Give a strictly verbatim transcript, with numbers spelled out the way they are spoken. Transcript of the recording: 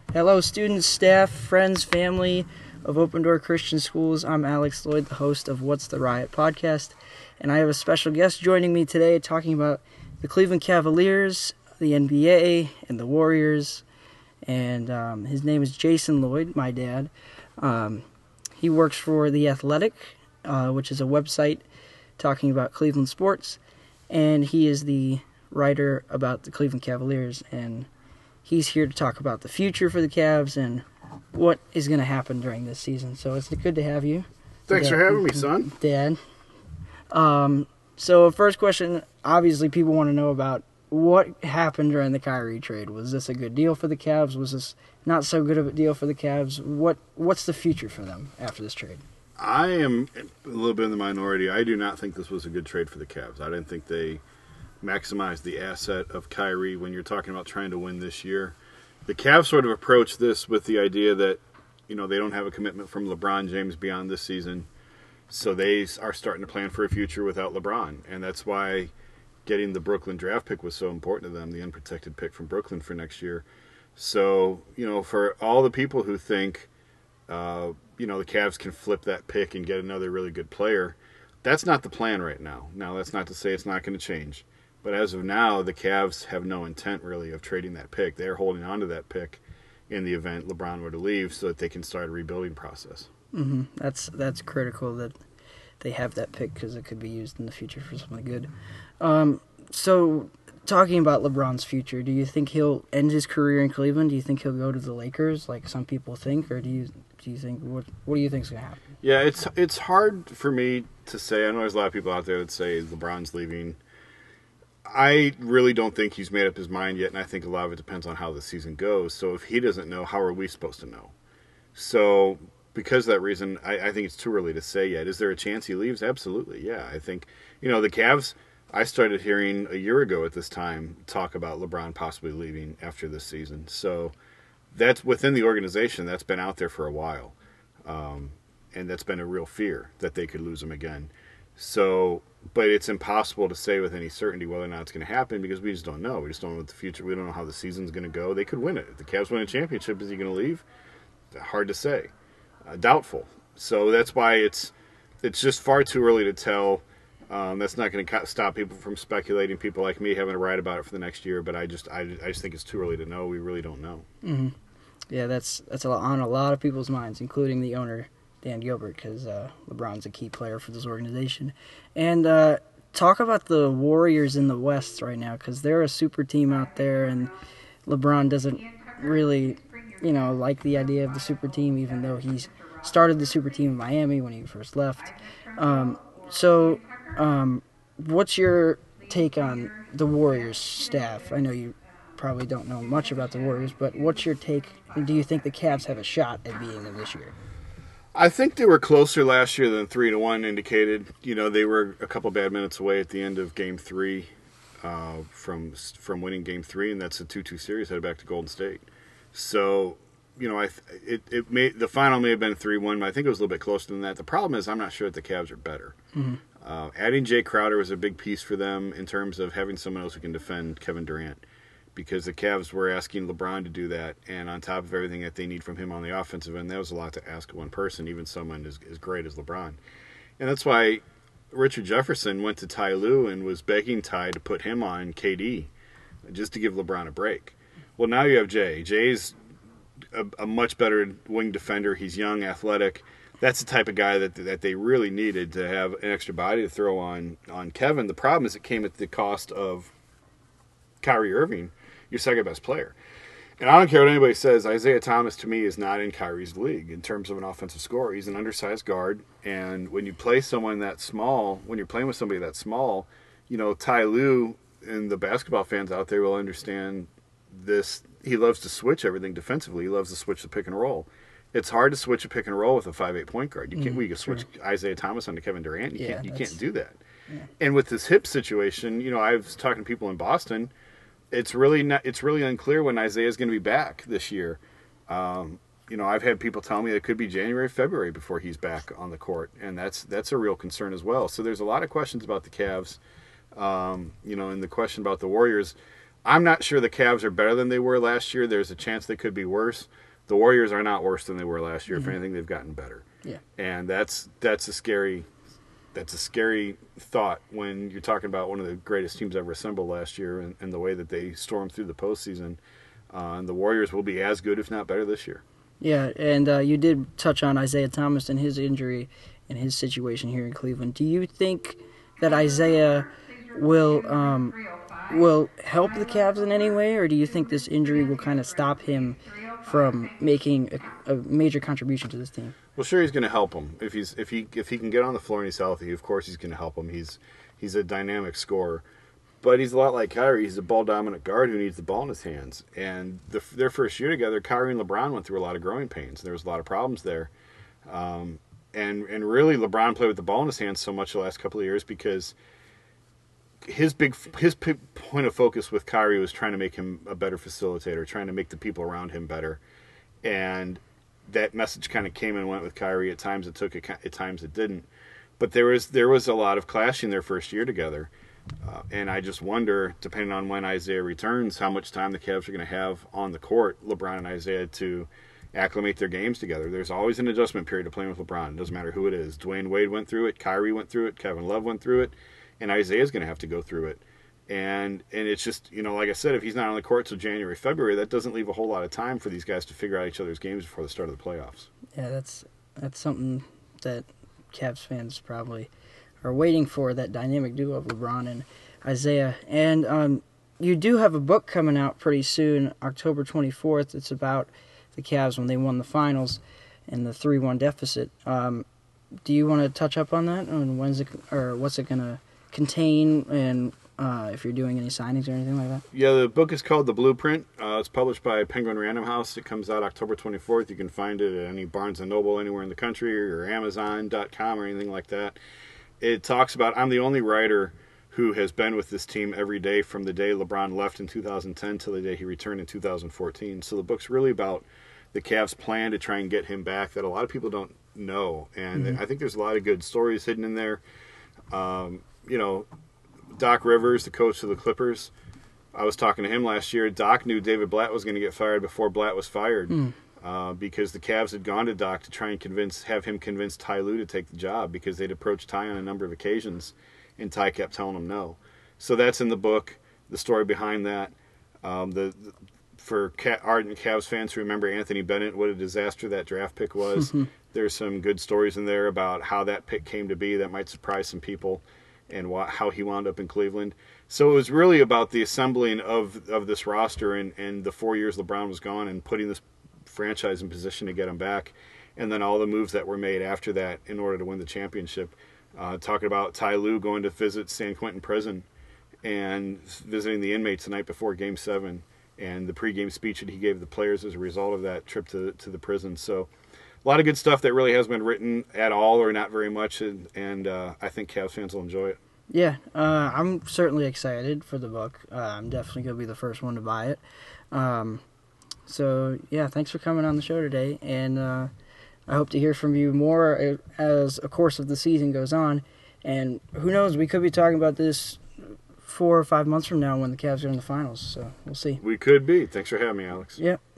Hello, students, staff, friends, family of Open Door Christian Schools. I'm Alex Lloyd, the host of What's the Riot podcast, and I have a special guest joining me today talking about the Cleveland Cavaliers, the N B A, and the Warriors. And um, his name is Jason Lloyd, my dad. Um, he works for The Athletic, uh, which is a website talking about Cleveland sports, and he is the writer about the Cleveland Cavaliers, and he's here to talk about the future for the Cavs and what is going to happen during this season. So it's good to have you. Thanks Dad, for having me, son. Dad. Um, so first question, obviously people want to know about what happened during the Kyrie trade. Was this a good deal for the Cavs? Was this not so good of a deal for the Cavs? What What's the future for them after this trade? I am a little bit in the minority. I do not think this was a good trade for the Cavs. I didn't think they maximized the asset of Kyrie when you're talking about trying to win this year. The Cavs sort of approached this with the idea that, you know, they don't have a commitment from LeBron James beyond this season, so they are starting to plan for a future without LeBron, and that's why getting the Brooklyn draft pick was so important to them, the unprotected pick from Brooklyn for next year. So, you know, for all the people who think, uh, you know, the Cavs can flip that pick and get another really good player, that's not the plan right now. Now, that's not to say it's not going to change. But as of now, the Cavs have no intent, really, of trading that pick. They're holding on to that pick in the event LeBron were to leave so that they can start a rebuilding process. Mm-hmm. That's that's critical that they have that pick because it could be used in the future for something good. Um, so, talking about LeBron's future, do you think he'll end his career in Cleveland? Do you think he'll go to the Lakers, like some people think? Or do you do you think, what, what do you think is going to happen? Yeah, it's, it's hard for me to say. I know there's a lot of people out there that say LeBron's leaving. I really don't think he's made up his mind yet, and I think a lot of it depends on how the season goes. So if he doesn't know, how are we supposed to know? So because of that reason, I, I think it's too early to say yet. Is there a chance he leaves? Absolutely, yeah. I think, you know, the Cavs, I started hearing a year ago at this time talk about LeBron possibly leaving after this season. So that's within the organization. That's been out there for a while, um, and that's been a real fear that they could lose him again. So, but it's impossible to say with any certainty whether or not it's going to happen because we just don't know. We just don't know what the future. We don't know how the season's going to go. They could win it. If the Cavs win a championship, is he going to leave? Hard to say. Uh, doubtful. So that's why it's it's just far too early to tell. Um, that's not going to stop people from speculating. People like me having to write about it for the next year. But I just I, I just think it's too early to know. We really don't know. Mm-hmm. Yeah, that's that's a lot, on a lot of people's minds, including the owner, Dan Gilbert, because uh, LeBron's a key player for this organization. And uh, talk about the Warriors in the West right now, because they're a super team out there, and LeBron doesn't really, you know, like the idea of the super team, even though he's started the super team in Miami when he first left. Um, so, um, what's your take on the Warriors staff? I know you probably don't know much about the Warriors, but what's your take? Do you think the Cavs have a shot at beating them this year? I think they were closer last year than three to one indicated. You know, they were a couple bad minutes away at the end of Game Three uh, from from winning Game Three, and that's a two two series headed back to Golden State. So, you know, I it it may the final may have been three one, but I think it was a little bit closer than that. The problem is I'm not sure that the Cavs are better. Mm-hmm. Uh, adding Jay Crowder was a big piece for them in terms of having someone else who can defend Kevin Durant, because the Cavs were asking LeBron to do that, and on top of everything that they need from him on the offensive end, that was a lot to ask of one person, even someone as, as great as LeBron. And that's why Richard Jefferson went to Ty Lue and was begging Ty to put him on K D just to give LeBron a break. Well, now you have Jay. Jay's a, a much better wing defender. He's young, athletic. That's the type of guy that that they really needed to have an extra body to throw on, on Kevin. The problem is it came at the cost of Kyrie Irving, your second best player. And I don't care what anybody says, Isaiah Thomas to me is not in Kyrie's league in terms of an offensive scorer. He's an undersized guard, and when you play someone that small, when you're playing with somebody that small, you know, Ty Lue and the basketball fans out there will understand this. He loves to switch everything defensively. He loves to switch the pick and roll. It's hard to switch a pick and roll with a five eight point guard. You can't. Mm, well, you can switch sure. Isaiah Thomas onto Kevin Durant. You yeah, can't. You can't do that. Yeah. And with this hip situation, you know, I was talking to people in Boston. It's really not. It's really unclear when Isaiah's going to be back this year. Um, you know, I've had people tell me it could be January, February before he's back on the court, and that's that's a real concern as well. So there's a lot of questions about the Cavs. Um, you know, and the question about the Warriors. I'm not sure the Cavs are better than they were last year. There's a chance they could be worse. The Warriors are not worse than they were last year. Mm-hmm. If anything, they've gotten better. Yeah. And that's that's a scary that's a scary thought when you're talking about one of the greatest teams ever assembled last year and, and the way that they stormed through the postseason. Uh, and the Warriors will be as good, if not better, this year. Yeah, and uh, you did touch on Isaiah Thomas and his injury and his situation here in Cleveland. Do you think that Isaiah will um, will help the Cavs in any way, or do you think this injury will kind of stop him from making a, a major contribution to this team? Well, sure, he's going to help him if he's if he if he can get on the floor and he's healthy. Of course, he's going to help him. He's he's a dynamic scorer, but he's a lot like Kyrie. He's a ball dominant guard who needs the ball in his hands. And the, their first year together, Kyrie and LeBron went through a lot of growing pains. There was a lot of problems there, um, and and really LeBron played with the ball in his hands so much the last couple of years because his big his point of focus with Kyrie was trying to make him a better facilitator, trying to make the people around him better, and that message kind of came and went with Kyrie. At times it took, at times it didn't. But there was there was a lot of clashing their first year together, uh, and I just wonder, depending on when Isaiah returns, how much time the Cavs are going to have on the court, LeBron and Isaiah, to acclimate their games together. There's always an adjustment period of playing with LeBron. It doesn't matter who it is. Dwayne Wade went through it, Kyrie went through it, Kevin Love went through it, and Isaiah's going to have to go through it. And and it's just, you know, like I said, if he's not on the court till January, February, that doesn't leave a whole lot of time for these guys to figure out each other's games before the start of the playoffs. Yeah, that's that's something that Cavs fans probably are waiting for, that dynamic duo of LeBron and Isaiah. And um, you do have a book coming out pretty soon, October twenty-fourth. It's about the Cavs when they won the finals and the three one deficit. Um, do you want to touch up on that? And when's it, or what's it going to contain, and uh, if you're doing any signings or anything like that? Yeah, the book is called The Blueprint. Uh, it's published by Penguin Random House. It comes out October twenty-fourth. You can find it at any Barnes and Noble anywhere in the country, or Amazon dot com or anything like that. It talks about, I'm the only writer who has been with this team every day from the day LeBron left in two thousand ten till the day he returned in two thousand fourteen. So the book's really about the Cavs' plan to try and get him back that a lot of people don't know. And mm-hmm. I think there's a lot of good stories hidden in there. Um, you know, Doc Rivers, the coach of the Clippers, I was talking to him last year. Doc knew David Blatt was going to get fired before Blatt was fired mm. uh, because the Cavs had gone to Doc to try and convince, have him convince Ty Lue to take the job because they'd approached Ty on a number of occasions, and Ty kept telling him no. So that's in the book, the story behind that. Um, the, the For ardent Cavs fans who remember Anthony Bennett, what a disaster that draft pick was. There's some good stories in there about how that pick came to be that might surprise some people, and wh- how he wound up in Cleveland. So it was really about the assembling of of this roster and, and the four years LeBron was gone and putting this franchise in position to get him back, and then all the moves that were made after that in order to win the championship. Uh, talking about Ty Lue going to visit San Quentin Prison and visiting the inmates the night before Game seven, and the pregame speech that he gave the players as a result of that trip to to the prison. So a lot of good stuff that really hasn't been written at all or not very much, and, and uh, I think Cavs fans will enjoy it. Yeah, uh, I'm certainly excited for the book. Uh, I'm definitely going to be the first one to buy it. Um, so, yeah, thanks for coming on the show today, and uh, I hope to hear from you more as a course of the season goes on. And who knows, we could be talking about this four or five months from now when the Cavs are in the finals, so we'll see. We could be. Thanks for having me, Alex. Yeah.